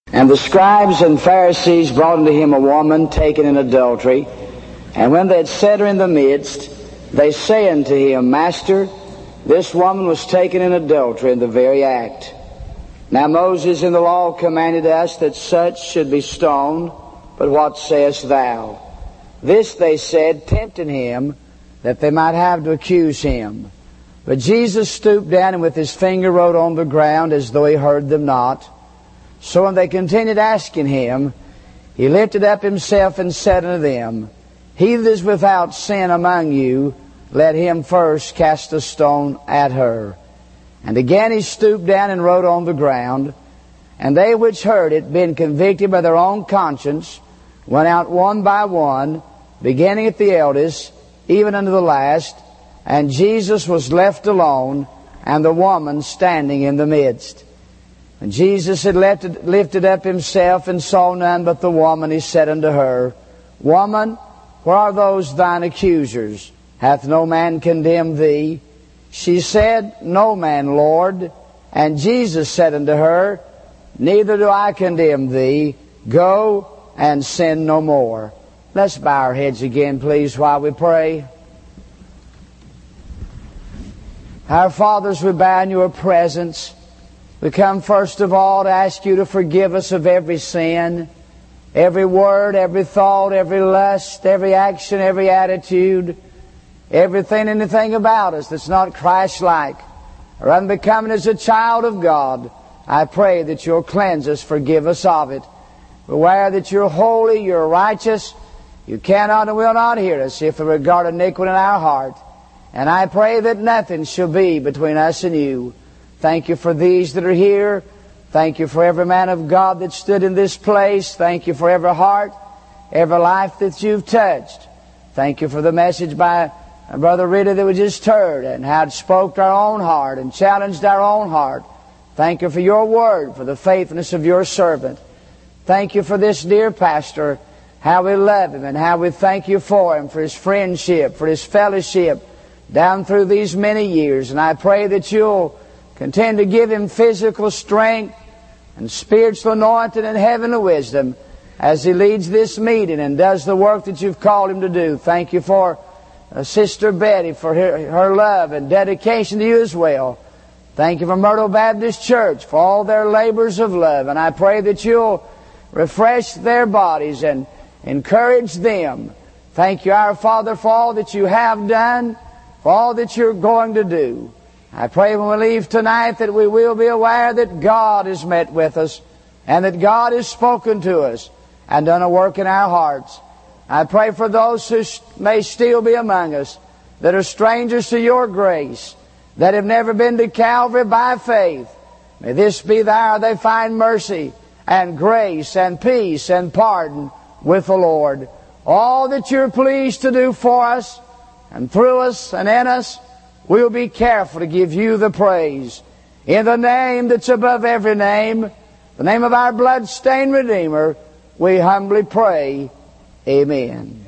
And the scribes and Pharisees brought unto him a woman taken in adultery. And when they had set her in the midst, they say unto him, Master, this woman was taken in adultery in the very act. Now Moses in the law commanded us that such should be stoned, but what sayest thou? This they said, tempting him, that they might have to accuse him. But Jesus stooped down and with his finger wrote on the ground as though he heard them not. So when they continued asking him, he lifted up himself and said unto them, He that is without sin among you, let him first cast a stone at her. And again he stooped down and wrote on the ground. And they which heard it, being convicted by their own conscience, went out one by one, beginning at the eldest, even unto the last. And Jesus was left alone, and the woman standing in the midst. And Jesus had lifted up himself, and saw none but the woman. He said unto her, Woman, where are those thine accusers? Hath no man condemned thee? She said, No man, Lord. And Jesus said unto her, Neither do I condemn thee. Go and sin no more. Let's bow our heads again, please, while we pray. Our fathers, we bow in your presence. We come first of all to ask you to forgive us of every sin, every word, every thought, every lust, every action, every attitude, anything about us that's not Christ-like or unbecoming as a child of God. I pray that you'll cleanse us, forgive us of it. Beware that you're holy, you're righteous. You cannot and will not hear us if we regard iniquity in our heart. And I pray that nothing shall be between us and you. Thank you for these that are here. Thank you for every man of God that stood in this place. Thank you for every heart, every life that you've touched. Thank you for the message by Brother Ritter that we just heard, and how it spoke to our own heart and challenged our own heart. Thank you for your word, for the faithfulness of your servant. Thank you for this dear pastor, how we love him and how we thank you for him, for his friendship, for his fellowship down through these many years. And I pray that you'll continue to give him physical strength and spiritual anointing and heavenly wisdom as he leads this meeting and does the work that you've called him to do. Thank you for Sister Betty, for her love and dedication to you as well. Thank you for Myrtle Baptist Church, for all their labors of love. And I pray that you'll refresh their bodies and encourage them. Thank you, our Father, for all that you have done, for all that you're going to do. I pray when we leave tonight that we will be aware that God has met with us and that God has spoken to us and done a work in our hearts. I pray for those who may still be among us that are strangers to your grace, that have never been to Calvary by faith. May this be the hour they find mercy and grace and peace and pardon with the Lord. All that you're pleased to do for us and through us and in us, we'll be careful to give you the praise. In the name that's above every name, the name of our blood-stained Redeemer, we humbly pray. Amen.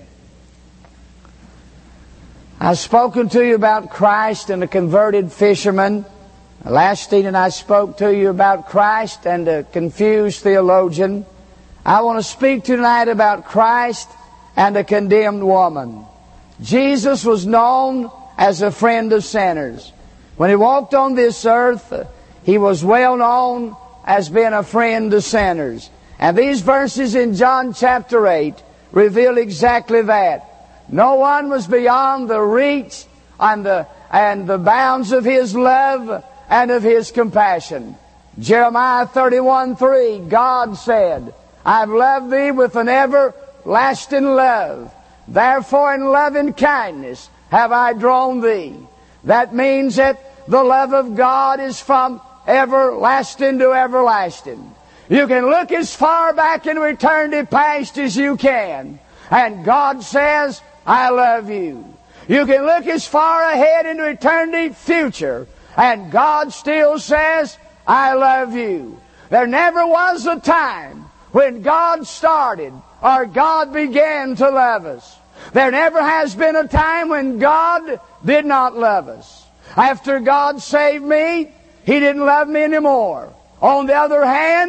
I've spoken to you about Christ and a converted fisherman. Last evening I spoke to you about Christ and a confused theologian. I want to speak to you tonight about Christ and a condemned woman. Jesus was known as a friend of sinners. When he walked on this earth, he was well known as being a friend of sinners. And these verses in John chapter 8 reveal exactly that. No one was beyond the reach and the bounds of his love and of his compassion. Jeremiah 31:3, God said, I've loved thee with an everlasting love. Therefore in loving kindness have I drawn thee. That means that the love of God is from everlasting to everlasting. You can look as far back in eternity past as you can, and God says, I love you. You can look as far ahead into eternity future, and God still says, I love you. There never was a time when God started or God began to love us. There never has been a time when God did not love us. After God saved me, He didn't love me anymore. On the other hand,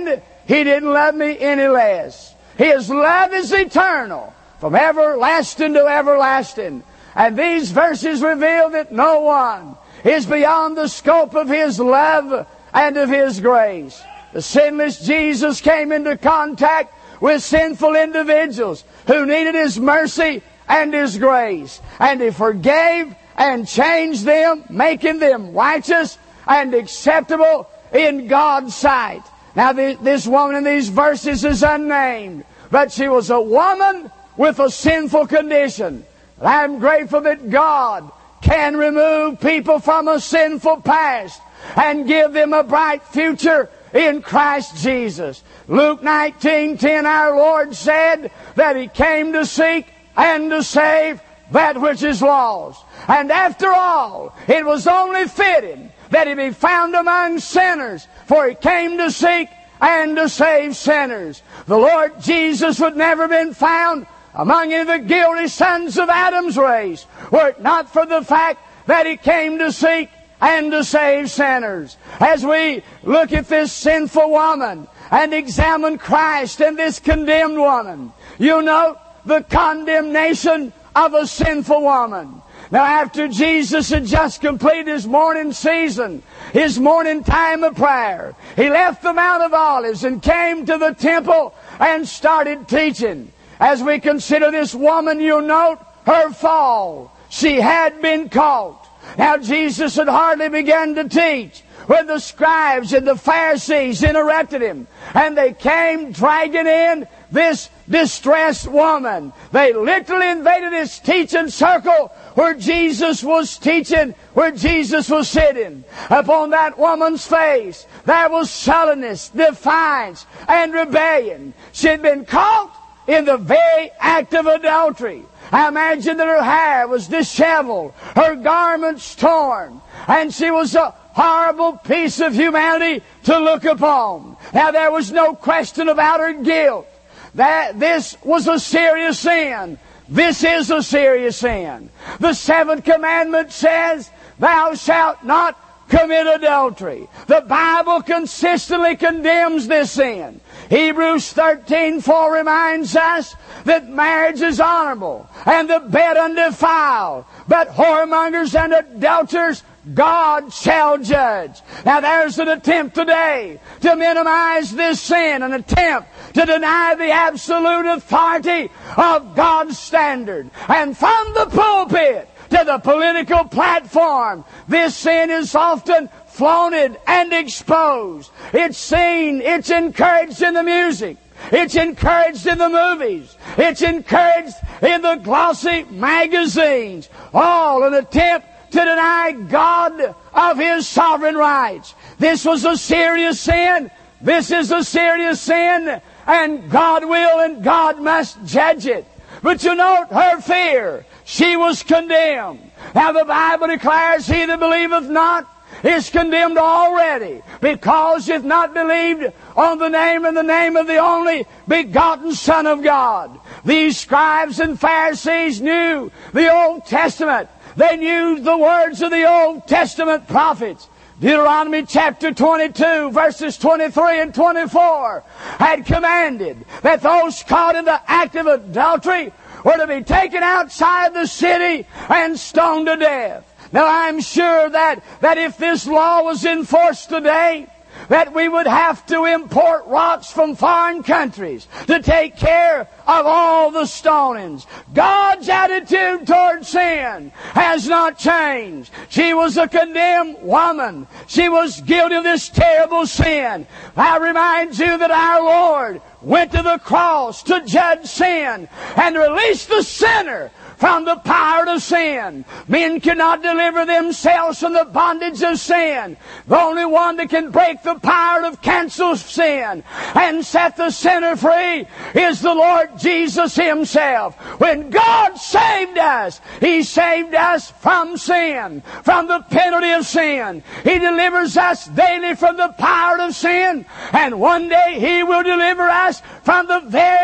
He didn't love me any less. His love is eternal, from everlasting to everlasting. And these verses reveal that no one is beyond the scope of His love and of His grace. The sinless Jesus came into contact with sinful individuals who needed His mercy and His grace. And He forgave and changed them, making them righteous and acceptable in God's sight. Now this woman in these verses is unnamed, but she was a woman with a sinful condition. And I'm grateful that God can remove people from a sinful past and give them a bright future in Christ Jesus. Luke 19:10, our Lord said that He came to seek and to save that which is lost. And after all, it was only fitting that He be found among sinners, for He came to seek and to save sinners. The Lord Jesus would never have been found among any of the guilty sons of Adam's race, were it not for the fact that He came to seek and to save sinners. As we look at this sinful woman and examine Christ and this condemned woman, you note the condemnation of a sinful woman. Now, after Jesus had just completed His morning season, His morning time of prayer, He left the Mount of Olives and came to the temple and started teaching. As we consider this woman, you note her fall. She had been caught. Now, Jesus had hardly begun to teach when the scribes and the Pharisees interrupted Him, and they came dragging in this distressed woman. They literally invaded His teaching circle where Jesus was teaching, where Jesus was sitting. Upon that woman's face there was sullenness, defiance, and rebellion. She had been caught in the very act of adultery. I imagine that her hair was disheveled, her garments torn, and she was a horrible piece of humanity to look upon. Now, there was no question about her guilt. That this was a serious sin. This is a serious sin. The seventh commandment says, "Thou shalt not commit adultery." The Bible consistently condemns this sin. Hebrews 13:4 reminds us that marriage is honorable and the bed undefiled, but whoremongers and adulterers God shall judge. Now, there's an attempt today to minimize this sin, an attempt to deny the absolute authority of God's standard. And from the pulpit to the political platform, this sin is often flaunted and exposed. It's seen, it's encouraged in the music, it's encouraged in the movies, it's encouraged in the glossy magazines. All an attempt to deny God of His sovereign rights. This was a serious sin. This is a serious sin, and God will and God must judge it. But you note her fear. She was condemned. Now the Bible declares, "He that believeth not is condemned already, because he hath not believed on the name and the name of the only begotten Son of God." These scribes and Pharisees knew the Old Testament. They knew the words of the Old Testament prophets. Deuteronomy chapter 22, verses 23 and 24 had commanded that those caught in the act of adultery were to be taken outside the city and stoned to death. Now, I'm sure that if this law was enforced today, that we would have to import rocks from foreign countries to take care of all the stonings. God's attitude toward sin has not changed. She was a condemned woman. She was guilty of this terrible sin. I remind you that our Lord went to the cross to judge sin and release the sinner from the power of sin. Men cannot deliver themselves from the bondage of sin. The only one that can break the power of cancel sin and set the sinner free is the Lord Jesus Himself. When God saved us, He saved us from sin, from the penalty of sin. He delivers us daily from the power of sin, and one day He will deliver us from the very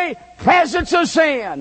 presence of sin.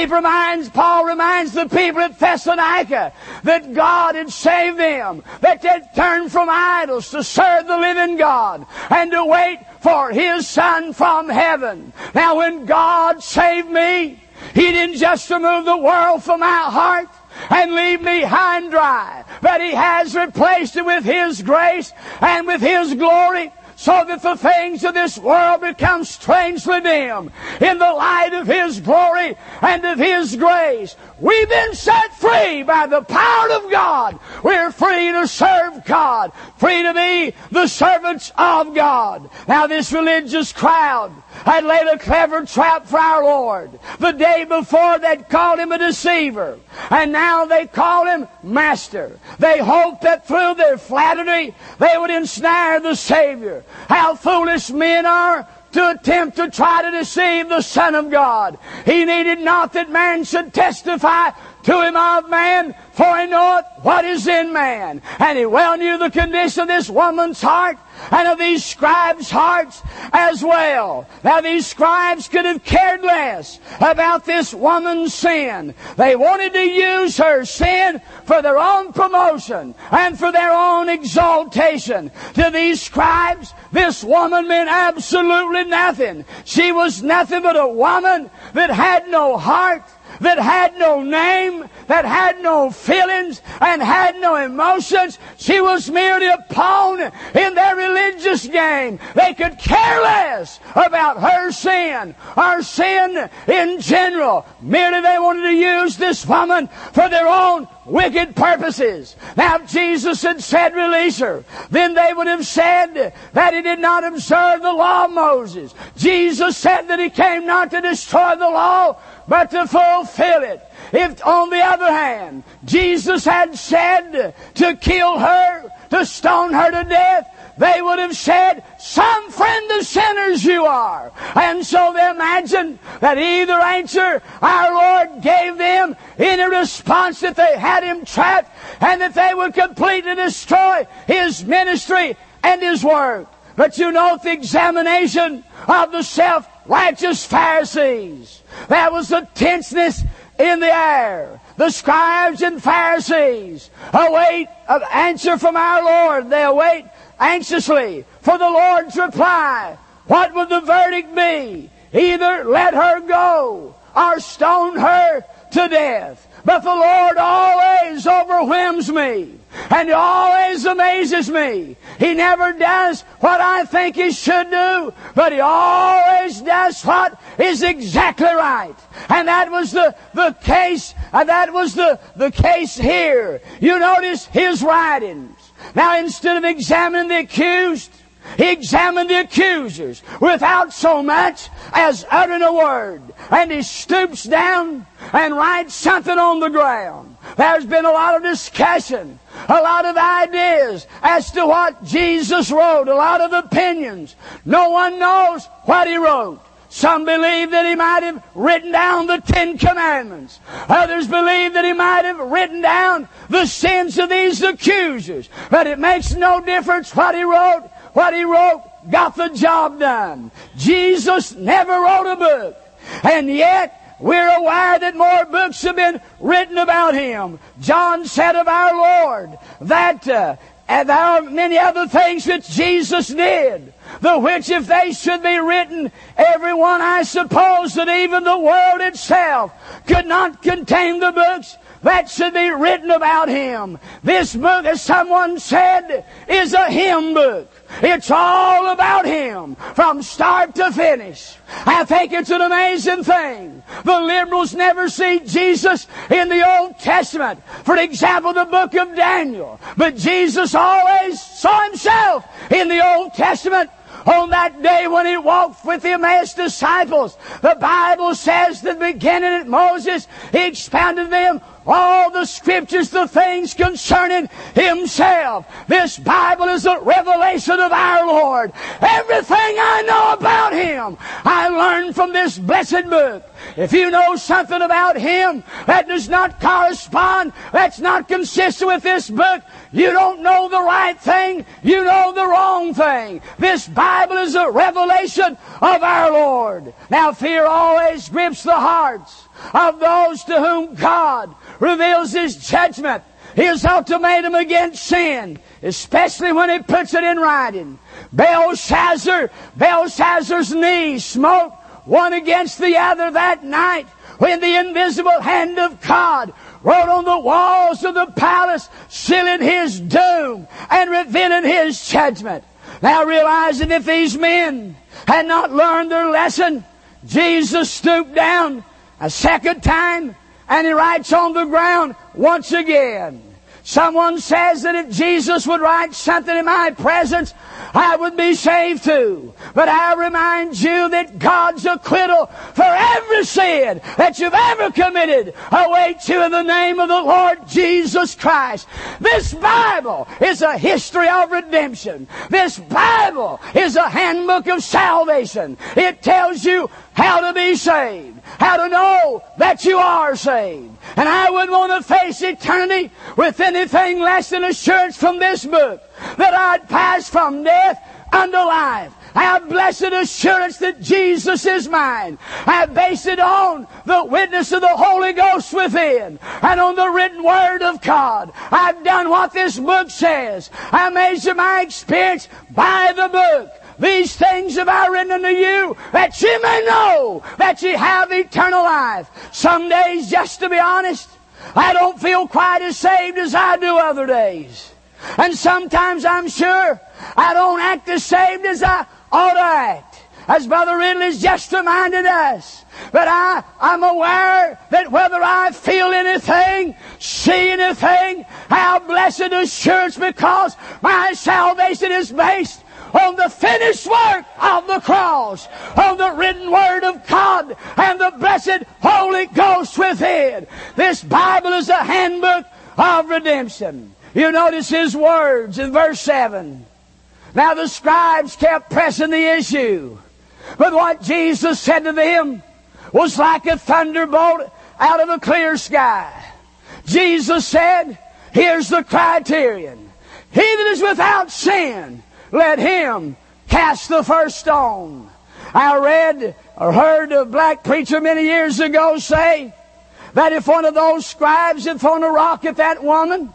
Paul reminds the people at Thessalonica that God had saved them, that they'd turned from idols to serve the living God and to wait for His Son from heaven. Now when God saved me, He didn't just remove the world from my heart and leave me high and dry, but He has replaced it with His grace and with His glory, so that the things of this world become strangely dim in the light of His glory and of His grace. We've been set free by the power of God. We're free to serve God, free to be the servants of God. Now this religious crowd had laid a clever trap for our Lord. The day before they'd called Him a deceiver, and now they call Him Master. They hoped that through their flattery they would ensnare the Savior. How foolish men are to attempt to try to deceive the Son of God. He needed not that man should testify to Him of man, for He knoweth what is in man. And He well knew the condition of this woman's heart and of these scribes' hearts as well. Now these scribes could have cared less about this woman's sin. They wanted to use her sin for their own promotion and for their own exaltation. To these scribes, this woman meant absolutely nothing. She was nothing but a woman that had no heart, that had no name, that had no feelings, and had no emotions. She was merely a pawn in their religious game. They could care less about her sin, or sin in general. Merely they wanted to use this woman for their own wicked purposes. Now if Jesus had said release her, then they would have said that He did not observe the law of Moses. Jesus said that He came not to destroy the law, but to fulfill it. If, on the other hand, Jesus had said to kill her, to stone her to death, they would have said, some friend of sinners you are. And so they imagined that either answer our Lord gave them in a response that they had Him trapped and that they would completely destroy His ministry and His work. But you note the examination of the self-righteous Pharisees. There was a tenseness in the air. The scribes and Pharisees await an answer from our Lord. They await anxiously for the Lord's reply. What would the verdict be? Either let her go or stone her to death. But the Lord always overwhelms me, and He always amazes me. He never does what I think He should do, but He always does what is exactly right. And that was the case, and that was the case here. You notice His writings. Now instead of examining the accused, He examined the accusers without so much as uttering a word. And He stoops down and writes something on the ground. There's been a lot of discussion, a lot of ideas as to what Jesus wrote, a lot of opinions. No one knows what He wrote. Some believe that He might have written down the 10 Commandments. Others believe that He might have written down the sins of these accusers. But it makes no difference what He wrote. What He wrote got the job done. Jesus never wrote a book. And yet, we're aware that more books have been written about Him. John said of our Lord that there are many other things which Jesus did, the which if they should be written, every one, I suppose that even the world itself could not contain the books that should be written about Him. This book, as someone said, is a hymn book. It's all about Him from start to finish. I think it's an amazing thing. The liberals never see Jesus in the Old Testament. For example, the book of Daniel. But Jesus always saw Himself in the Old Testament. On that day when He walked with the Emmaus disciples, the Bible says that beginning at Moses, He expounded to them all the Scriptures, the things concerning Himself. This Bible is a revelation of our Lord. Everything I know about Him, I learned from this blessed book. If you know something about Him that does not correspond, that's not consistent with this book, you don't know the right thing, you know the wrong thing. This Bible is a revelation of our Lord. Now, fear always grips the hearts of those to whom God reveals His judgment, His ultimatum against sin, especially when He puts it in writing. Belshazzar's knees smote one against the other that night when the invisible hand of God wrote on the walls of the palace, sealing His doom and revealing His judgment. Now, realizing if these men had not learned their lesson, Jesus stooped down a second time and He writes on the ground once again. Someone says that if Jesus would write something in my presence, I would be saved too. But I remind you that God's acquittal for every sin that you've ever committed awaits you in the name of the Lord Jesus Christ. This Bible is a history of redemption. This Bible is a handbook of salvation. It tells you how to be saved, how to know that you are saved. And I wouldn't want to face eternity with anything less than assurance from this book that I'd pass from death unto life. I have blessed assurance that Jesus is mine. I base it on the witness of the Holy Ghost within and on the written Word of God. I've done what this book says. I measure my experience by the book. These things have I written unto you, that ye may know that ye have eternal life. Some days, just to be honest, I don't feel quite as saved as I do other days. And sometimes I'm sure I don't act as saved as I ought to act, as Brother Ridley's just reminded us. But I'm aware that whether I feel anything, see anything, I have blessed assurance because my salvation is based on the finished work of the cross, on the written Word of God, and the blessed Holy Ghost within. This Bible is a handbook of redemption. You notice His words in verse 7. Now the scribes kept pressing the issue, but what Jesus said to them was like a thunderbolt out of a clear sky. Jesus said, here's the criterion. He that is without sin, let him cast the first stone. I read or heard a black preacher many years ago say that if one of those scribes had thrown a rock at that woman,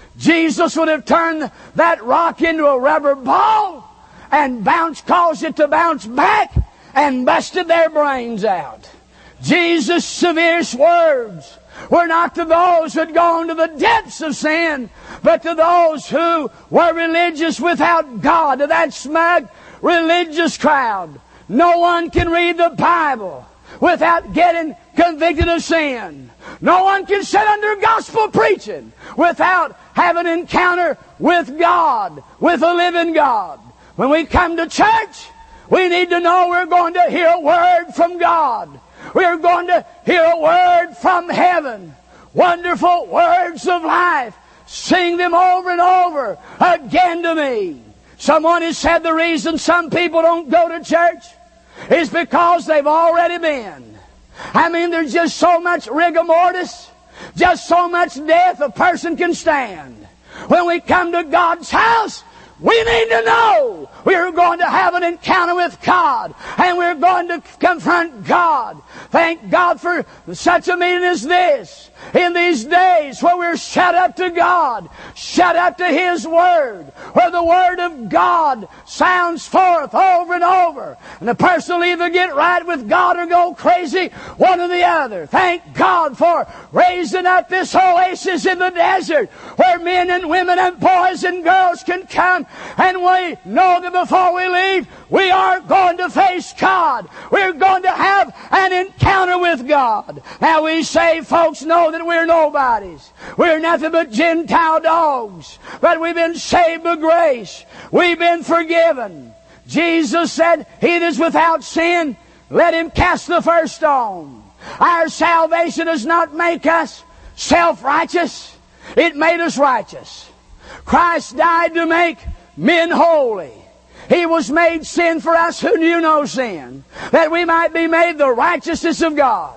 Jesus would have turned that rock into a rubber ball and caused it to bounce back and busted their brains out. Jesus' severest words were not to those who had gone to the depths of sin, but to those who were religious without God, to that smug religious crowd. No one can read the Bible without getting convicted of sin. No one can sit under gospel preaching without having an encounter with God, with a living God. When we come to church, we need to know we're going to hear a word from God. We're going to hear a word from heaven. Wonderful words of life. Sing them over and over again to me. Someone has said the reason some people don't go to church is because they've already been. I mean, there's just so much rigor mortis, just so much death a person can stand. When we come to God's house, we need to know we're going to have an encounter with God and we're going to confront God. Thank God for such a meeting as this. In these days where we're shut up to God, shut up to His Word, where the Word of God sounds forth over and over, and the person will either get right with God or go crazy, one or the other. Thank God for raising up this oasis in the desert where men and women and boys and girls can come, and we know that before we leave, we are going to face God. We're going to have an encounter with God. Now we say, folks, know that we're nobodies. We're nothing but Gentile dogs. But we've been saved by grace. We've been forgiven. Jesus said, he that is without sin, let him cast the first stone. Our salvation does not make us self-righteous. It made us righteous. Christ died to make men holy. He was made sin for us who knew no sin, that we might be made the righteousness of God.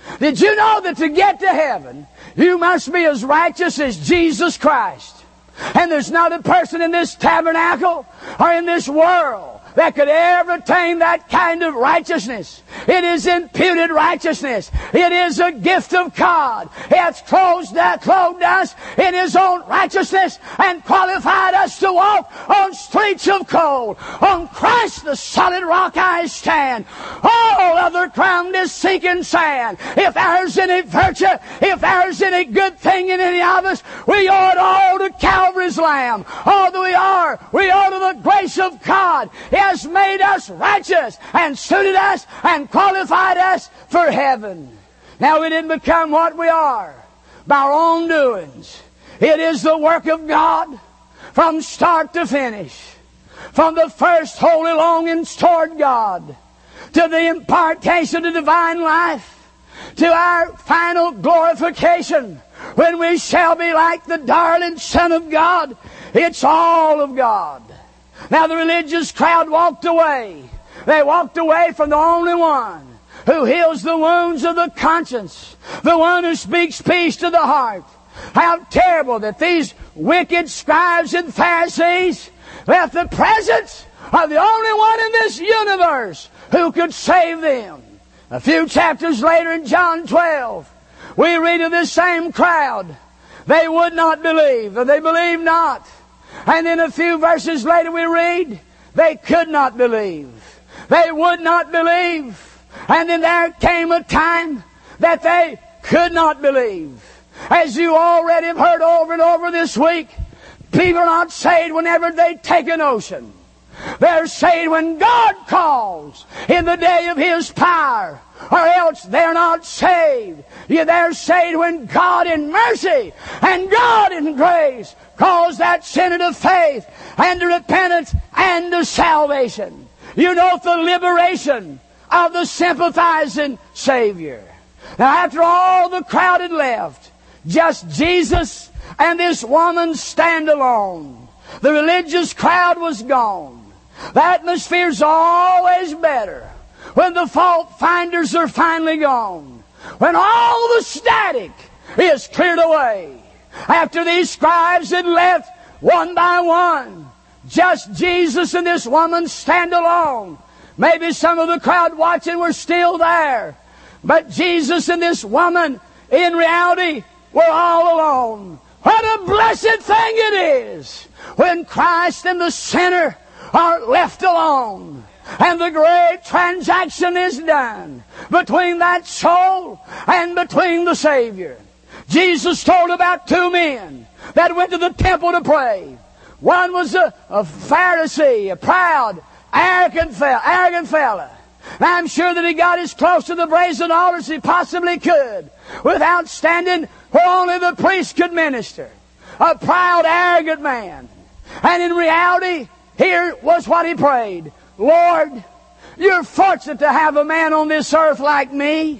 Did you know that to get to heaven, you must be as righteous as Jesus Christ? And there's not a person in this tabernacle or in this world that could ever attain that kind of righteousness. It is imputed righteousness. It is a gift of God. He has clothed us in His own righteousness and qualified us to walk on streets of gold. On Christ the solid rock I stand. All other ground is sinking sand. If there's any virtue, if there's any good thing in any of us, we owe it all to Calvary's Lamb. All that we owe to the grace of God. He has made us righteous and suited us and qualified us for heaven. Now we didn't become what we are by our own doings. It is the work of God from start to finish. From the first holy longings toward God to the impartation of divine life to our final glorification when we shall be like the darling Son of God. It's all of God. Now the religious crowd walked away. They walked away from the only one who heals the wounds of the conscience, the one who speaks peace to the heart. How terrible that these wicked scribes and Pharisees left the presence of the only one in this universe who could save them. A few chapters later in John 12, we read of this same crowd. They would not believe, or they believed not. And then a few verses later we read, they could not believe. They would not believe. And then there came a time that they could not believe. As you already have heard over and over this week, people are not saved whenever they take a notion. They're saved when God calls in the day of His power, or else they're not saved. They're saved when God in mercy and God in grace calls that sinner to faith and to repentance and to salvation. You know the liberation of the sympathizing Savior. Now after all the crowd had left, just Jesus and this woman stand alone. The religious crowd was gone. The atmosphere's always better when the fault finders are finally gone. When all the static is cleared away. After these scribes had left one by one, just Jesus and this woman stand alone. Maybe some of the crowd watching were still there. But Jesus and this woman, in reality, were all alone. What a blessed thing it is when Christ and the sinner are left alone. And the great transaction is done between that soul and between the Savior. Jesus told about two men that went to the temple to pray. One was a Pharisee, a proud, arrogant fella. Now I'm sure that he got as close to the brazen altar as he possibly could without standing where only the priest could minister. A proud, arrogant man. And in reality, here was what he prayed. Lord, you're fortunate to have a man on this earth like me.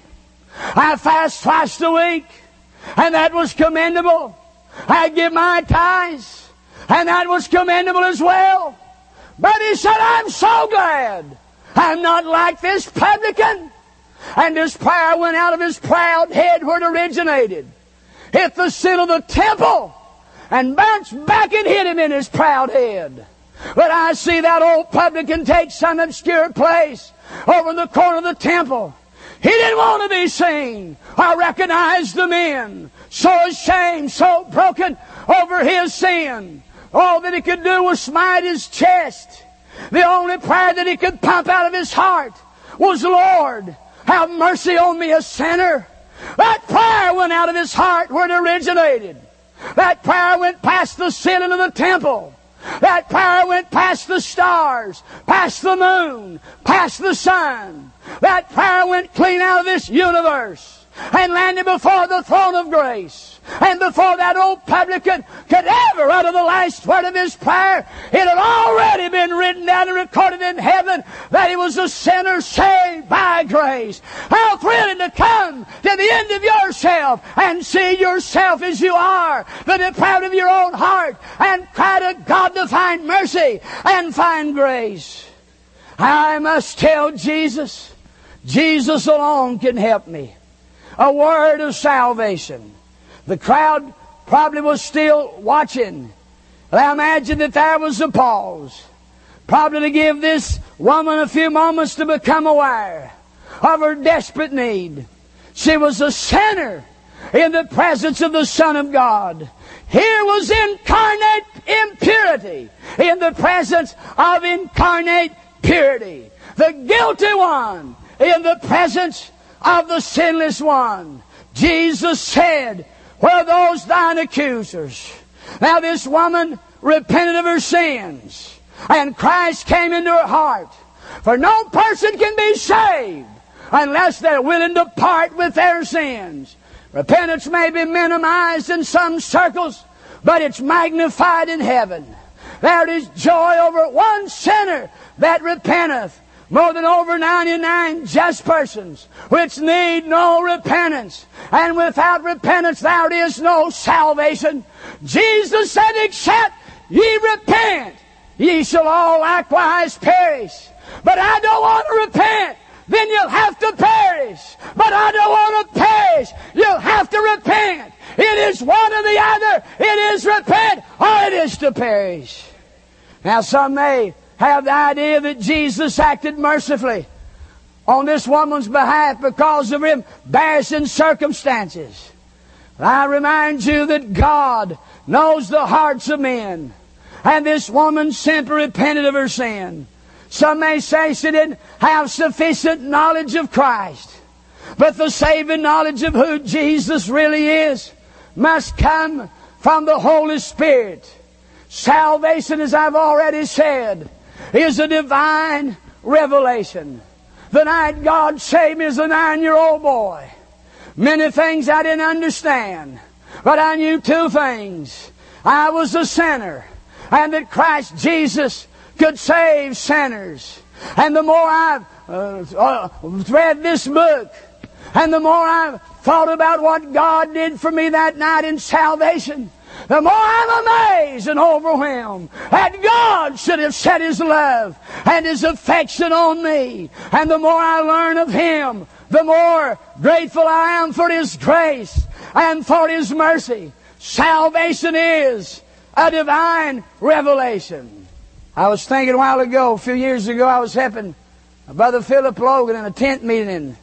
I fast twice a week, and that was commendable. I give my tithes, and that was commendable as well. But he said, I'm so glad I'm not like this publican. And this prayer went out of his proud head where it originated. Hit the sin of the temple, and bounced back and hit him in his proud head. But I see that old publican take some obscure place over in the corner of the temple. He didn't want to be seen or recognize the men. So ashamed, so broken over his sin. All that he could do was smite his chest. The only prayer that he could pump out of his heart was, Lord, have mercy on me, a sinner. That prayer went out of his heart where it originated. That prayer went past the ceiling of the temple. That prayer went past the stars, past the moon, past the sun. That prayer went clean out of this universe and landed before the throne of grace. And before that old publican could ever utter the last word of his prayer, it had already been written down and recorded in heaven that he was a sinner saved by grace. How thrilling to come to the end of yourself and see yourself as you are, the depraved of your own heart, and cry to God to find mercy and find grace. I must tell Jesus, Jesus alone can help me. a word of salvation. The crowd probably was still watching. But I imagine that there was a pause, probably to give this woman a few moments to become aware of her desperate need. She was a sinner in the presence of the Son of God. Here was incarnate impurity in the presence of incarnate purity. The guilty one in the presence of the sinless one. Jesus said, "Where are those thine accusers?" Now this woman repented of her sins, and Christ came into her heart. For no person can be saved unless they're willing to part with their sins. Repentance may be minimized in some circles, but it's magnified in heaven. There is joy over one sinner that repenteth, more than over 99 just persons which need no repentance. And without repentance there is no salvation. Jesus said, "Except ye repent, ye shall all likewise perish." But I don't want to repent. Then you'll have to perish. But I don't want to perish. You'll have to repent. It is one or the other. It is repent or it is to perish. Now some may have the idea that Jesus acted mercifully on this woman's behalf because of embarrassing circumstances. But I remind you that God knows the hearts of men. And this woman simply repented of her sin. Some may say she didn't have sufficient knowledge of Christ. But the saving knowledge of who Jesus really is must come from the Holy Spirit. Salvation, as I've already said, is a divine revelation. The night God saved me as a 9-year-old boy, many things I didn't understand. But I knew two things. I was a sinner, and that Christ Jesus could save sinners. And the more I've read this book, and the more I've thought about what God did for me that night in salvation, the more I'm amazed and overwhelmed that God should have set His love and His affection on me. And the more I learn of Him, the more grateful I am for His grace and for His mercy. Salvation is a divine revelation. I was thinking a while ago, a few years ago, I was helping Brother Philip Logan in a tent meeting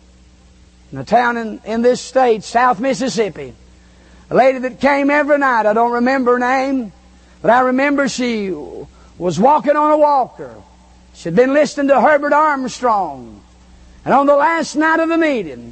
in a town in this state, South Mississippi. A lady that came every night, I don't remember her name, but I remember she was walking on a walker. She'd been listening to Herbert Armstrong. And on the last night of the meeting,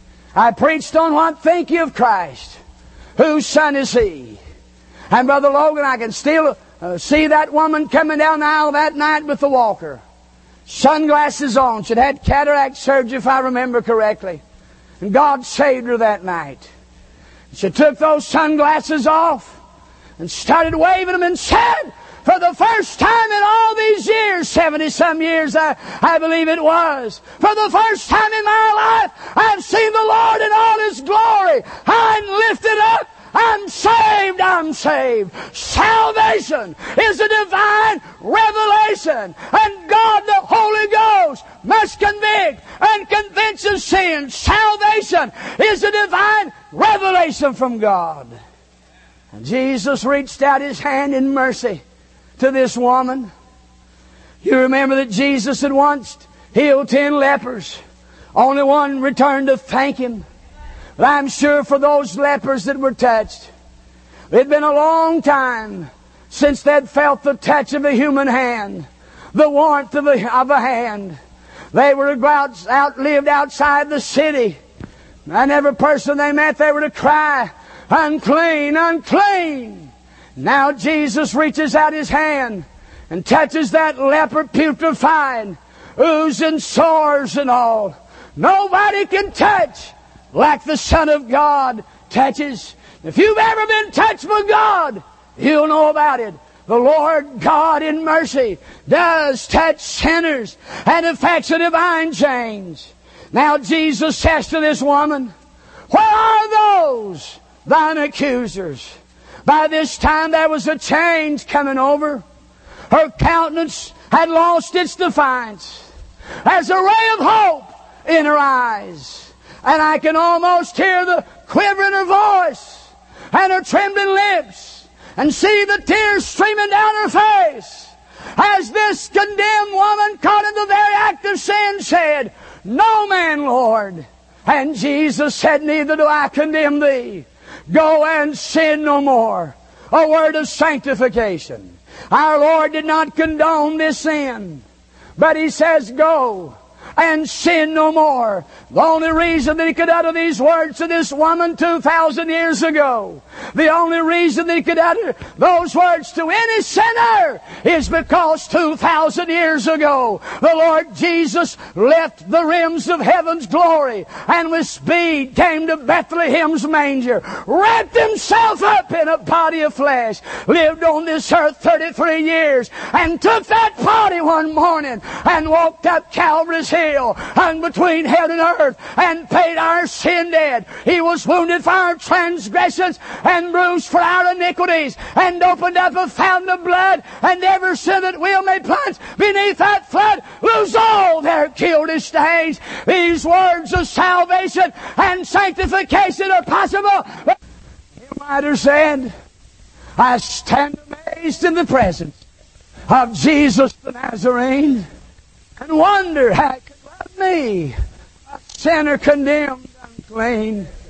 I preached on what think you of Christ? Whose son is He? And Brother Logan, I can still see that woman coming down the aisle that night with the walker. Sunglasses on. She'd had cataract surgery, if I remember correctly. And God saved her that night. She took those sunglasses off and started waving them and said, for the first time in all these years, 70-some years I believe it was, for the first time in my life, I've seen the Lord in all His glory. I'm lifted up. I'm saved. I'm saved. Salvation is a divine revelation. And God, the Holy Ghost, must convict and convince of sin. Salvation is a divine revelation from God. And Jesus reached out His hand in mercy to this woman. You remember that Jesus had once healed 10 lepers. Only one returned to thank Him. But I'm sure for those lepers that were touched, it had been a long time since they'd felt the touch of a human hand, the warmth of a hand. They were lived outside the city. And every person they met, they were to cry, unclean, unclean. Now Jesus reaches out His hand and touches that leper putrefied, oozing sores and all. Nobody can touch like the Son of God touches. If you've ever been touched by God, you'll know about it. The Lord God in mercy does touch sinners and effects a divine change. Now Jesus says to this woman, where are those thine accusers? By this time there was a change coming over. Her countenance had lost its defiance. There's a ray of hope in her eyes. And I can almost hear the quiver in her voice and her trembling lips and see the tears streaming down her face as this condemned woman caught in the very act of sin said, "No man, Lord." And Jesus said, "Neither do I condemn thee. Go and sin no more." A word of sanctification. Our Lord did not condone this sin, but He says, "Go and sin no more." The only reason that He could utter these words to this woman 2,000 years ago, the only reason that He could utter those words to any sinner is because 2,000 years ago the Lord Jesus left the rims of heaven's glory and with speed came to Bethlehem's manger, wrapped Himself up in a body of flesh, lived on this earth 33 years, and took that body one morning and walked up Calvary's hill and between heaven and earth and paid our sin debt. He was wounded for our transgressions and bruised for our iniquities, and opened up a fountain of blood, and every sin that will may plunge beneath that flood lose all their guilty stains. These words of salvation and sanctification are possible. You might have said, I stand amazed in the presence of Jesus the Nazarene and wonder how He could love me, a sinner condemned unclean.